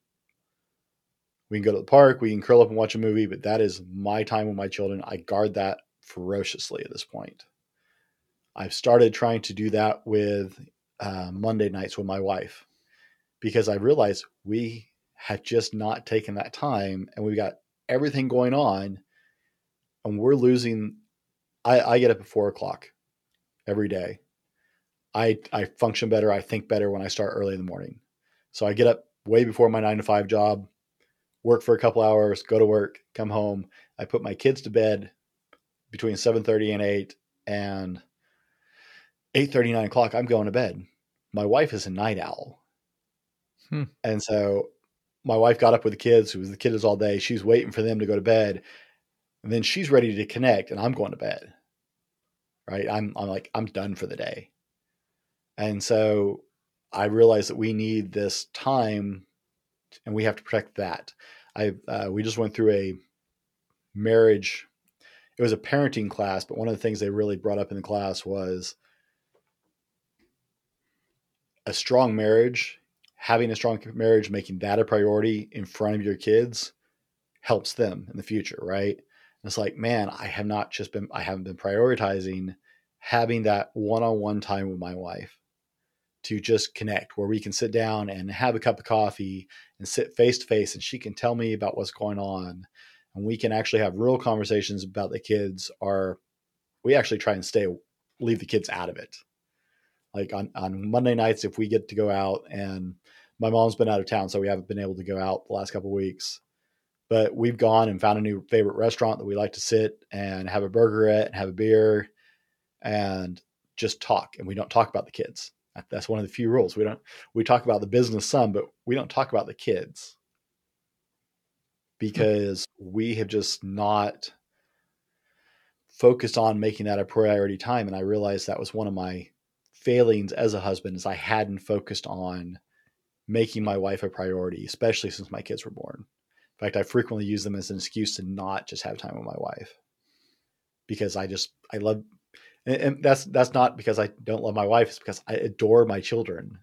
We can go to the park. We can curl up and watch a movie, but that is my time with my children. I guard that ferociously at this point. I've started trying to do that with Monday nights with my wife because I realized we have just not taken that time, and we've got everything going on, and we're losing. I get up at 4:00 every day. I function better. I think better when I start early in the morning. So I get up way before my 9 to 5 job, work for a couple hours, go to work, come home. I put my kids to bed between 7:30 and 8, and 8:30, 9 o'clock, I'm going to bed. My wife is a night owl. And so my wife got up with the kids, who was the kiddos all day. She's waiting for them to go to bed. And then she's ready to connect, and I'm going to bed. Right? I'm like, I'm done for the day. And so I realized that we need this time and we have to protect that. We just went through a marriage. It was a parenting class, but one of the things they really brought up in the class was a strong marriage, having a strong marriage, making that a priority in front of your kids helps them in the future, right? And it's like, man, I haven't been prioritizing having that one-on-one time with my wife to just connect, where we can sit down and have a cup of coffee and sit face to face, and she can tell me about what's going on, and we can actually have real conversations about the kids. Or we actually try and leave the kids out of it. Like on Monday nights, if we get to go out, and my mom's been out of town, so we haven't been able to go out the last couple of weeks, but we've gone and found a new favorite restaurant that we like to sit and have a burger at and have a beer and just talk. And we don't talk about the kids. That's one of the few rules. We talk about the business some, but we don't talk about the kids, because we have just not focused on making that a priority time. And I realized that was one of my failings as a husband, is I hadn't focused on making my wife a priority, especially since my kids were born. In fact, I frequently use them as an excuse to not just have time with my wife, because I love, and that's not because I don't love my wife. It's because I adore my children.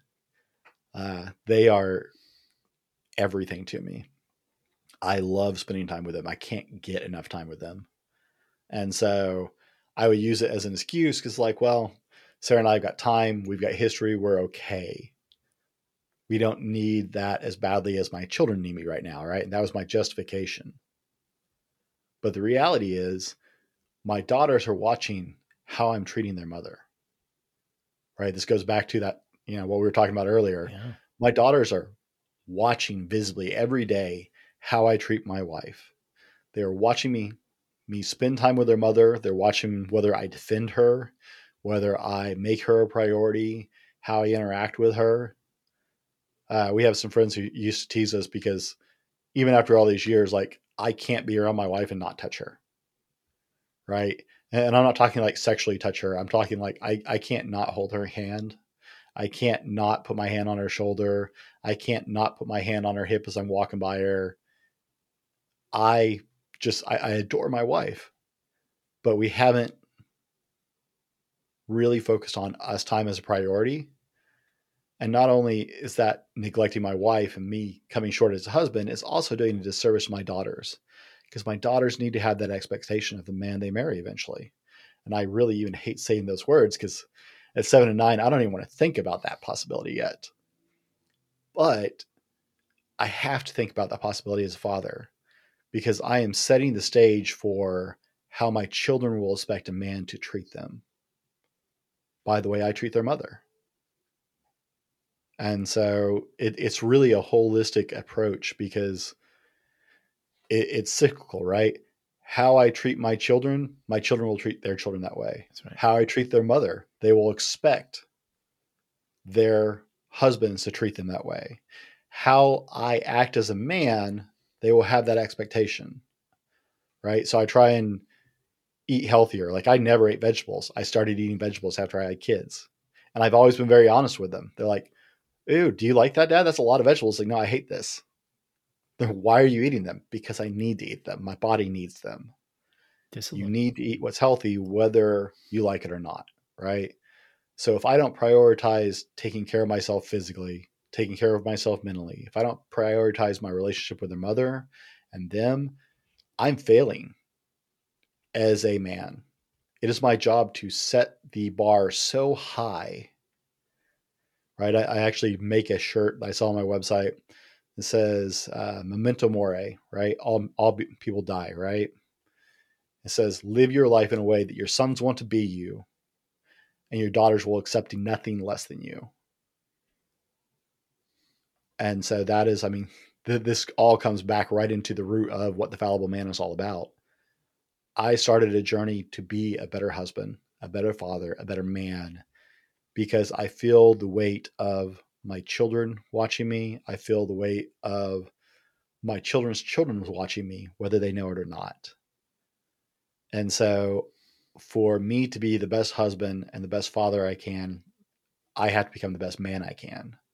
They are everything to me. I love spending time with them. I can't get enough time with them. And so I would use it as an excuse, because like, well, Sarah and I have got time. We've got history. We're okay. We don't need that as badly as my children need me right now, right? And that was my justification. But the reality is, my daughters are watching how I'm treating their mother, right? This goes back to that, what we were talking about earlier. Yeah. My daughters are watching visibly every day how I treat my wife. They are watching me spend time with their mother. They're watching whether I defend her, whether I make her a priority, how I interact with her. We have some friends who used to tease us because even after all these years, like, I can't be around my wife and not touch her. Right. And I'm not talking like sexually touch her. I'm talking like, I can't not hold her hand. I can't not put my hand on her shoulder. I can't not put my hand on her hip as I'm walking by her. I adore my wife, but we haven't really focused on us time as a priority. And not only is that neglecting my wife and me coming short as a husband, it's also doing a disservice to my daughters, because my daughters need to have that expectation of the man they marry eventually. And I really even hate saying those words, because at 7 and 9, I don't even want to think about that possibility yet. But I have to think about that possibility as a father, because I am setting the stage for how my children will expect a man to treat them by the way I treat their mother. And so it's really a holistic approach, because it's cyclical, right? How I treat my children will treat their children that way. That's right. How I treat their mother, they will expect their husbands to treat them that way. How I act as a man, they will have that expectation, right? So I try and eat healthier. Like, I never ate vegetables. I started eating vegetables after I had kids. And I've always been very honest with them. They're like, "Ooh, do you like that, Dad? That's a lot of vegetables." Like, no, I hate this. Then why are you eating them? Because I need to eat them. My body needs them. Discipline. You need to eat what's healthy, whether you like it or not, right? So if I don't prioritize taking care of myself physically, taking care of myself mentally, if I don't prioritize my relationship with their mother and them, I'm failing as a man. It is my job to set the bar so high, right? I actually make a shirt I saw on my website. It says memento mori, right? All people die, right? It says, live your life in a way that your sons want to be you and your daughters will accept nothing less than you. And so that is, this all comes back right into the root of what the Fallible Man is all about. I started a journey to be a better husband, a better father, a better man, because I feel the weight of my children watching me. I feel the weight of my children's children watching me, whether they know it or not. And so for me to be the best husband and the best father I can, I have to become the best man I can.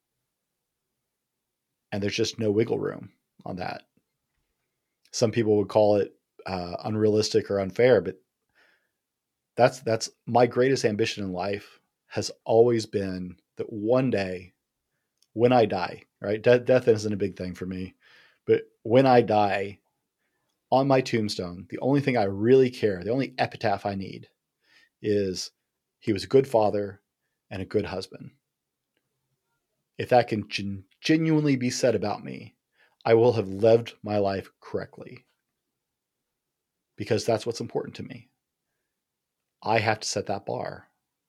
and there's just no wiggle room on that. Some people would call it unrealistic or unfair, but that's my greatest ambition in life has always been that one day when I die, right? Death isn't a big thing for me, but when I die, on my tombstone, the only thing I really care, the only epitaph I need is he was a good father and a good husband. If that can genuinely be said about me, I will have lived my life correctly, because that's what's important to me. I have to set that bar.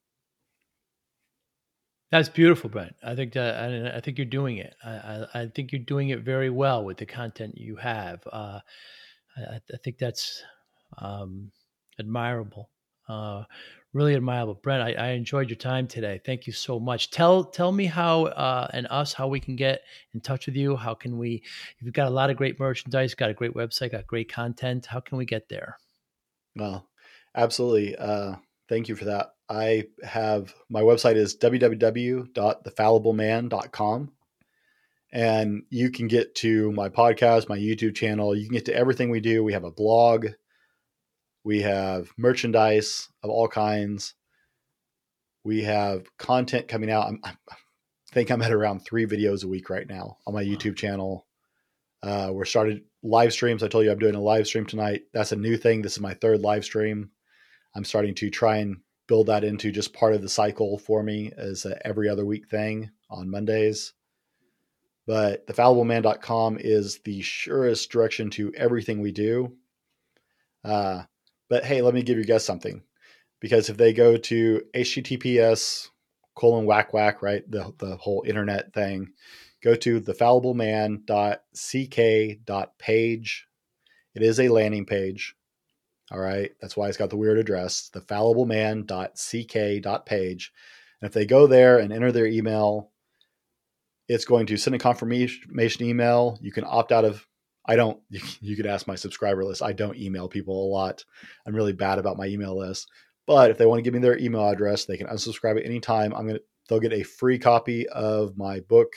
That's beautiful, Brent. I think that I think you're doing it. I think you're doing it very well with the content you have. I think that's admirable, really admirable. Brent, I enjoyed your time today. Thank you so much. Tell me how and us how we can get in touch with you. How can we? You've got a lot of great merchandise, got a great website, got great content. How can we get there? Well, absolutely. Thank you for that. I have my website is www.thefallibleman.com. And you can get to my podcast, my YouTube channel. You can get to everything we do. We have a blog. We have merchandise of all kinds. We have content coming out. I think I'm at around 3 videos a week right now on my YouTube channel. We're started live streams. I told you I'm doing a live stream tonight. That's a new thing. This is my 3rd live stream. I'm starting to try and build that into just part of the cycle for me as a every other week thing on Mondays. But thefallibleman.com is the surest direction to everything we do. But hey, let me give you guys something. Because if they go to https://, right, the whole internet thing, go to thefallibleman.ck.page. It is a landing page. All right. That's why it's got the weird address, thefallibleman.ck.page. And if they go there and enter their email, it's going to send a confirmation email. You can opt out of, you could ask my subscriber list. I don't email people a lot. I'm really bad about my email list. But if they want to give me their email address, they can unsubscribe at any time. They'll get a free copy of my book,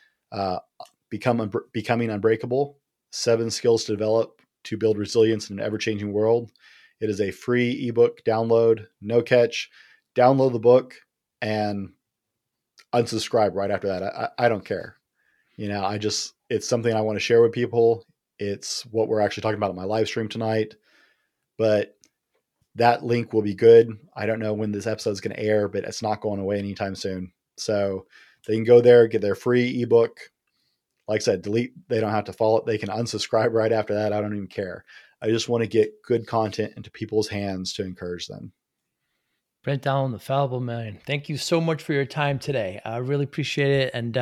Becoming Unbreakable, 7 Skills to Develop to Build Resilience in an Ever-Changing World. It is a free ebook download, no catch. Download the book and unsubscribe right after that. I don't care. It's something I want to share with people. It's what we're actually talking about on my live stream tonight. But that link will be good. I don't know when this episode is going to air, but it's not going away anytime soon. So they can go there, get their free ebook. Like I said, delete. They don't have to follow it. They can unsubscribe right after that. I don't even care. I just want to get good content into people's hands to encourage them. Brent Dowland, the Fallible Man. Thank you so much for your time today. I really appreciate it. And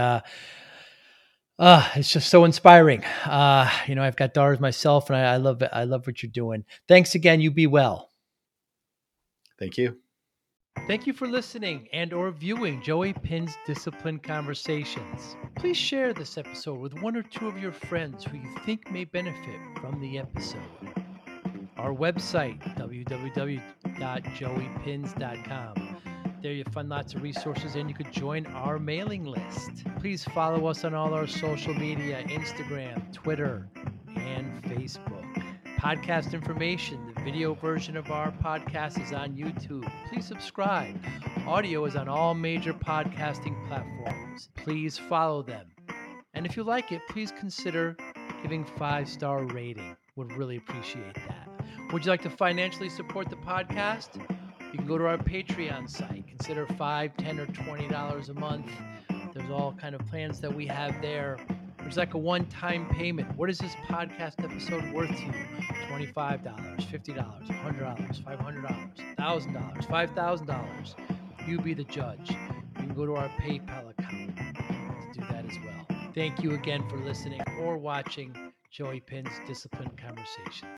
it's just so inspiring. I've got daughters myself, and I love it. I love what you're doing. Thanks again. You be well. Thank you. Thank you for listening and or viewing Joey Pinn's Discipline Conversations. Please share this episode with 1 or 2 of your friends who you think may benefit from the episode. Our website, www.joeypins.com. There you'll find lots of resources, and you could join our mailing list. Please follow us on all our social media, Instagram, Twitter, and Facebook. Podcast information, the video version of our podcast is on YouTube. Please subscribe. Audio is on all major podcasting platforms. Please follow them. And if you like it, please consider giving 5-star rating. Would really appreciate that. Would you like to financially support the podcast? You can go to our Patreon site. Consider $5, $10, or $20 a month. There's all kind of plans that we have there. There's like a one-time payment. What is this podcast episode worth to you? $25, $50, $100, $500, $1,000, $5,000. You be the judge. You can go to our PayPal account to do that as well. Thank you again for listening or watching Joey Pinn's Discipline Conversation.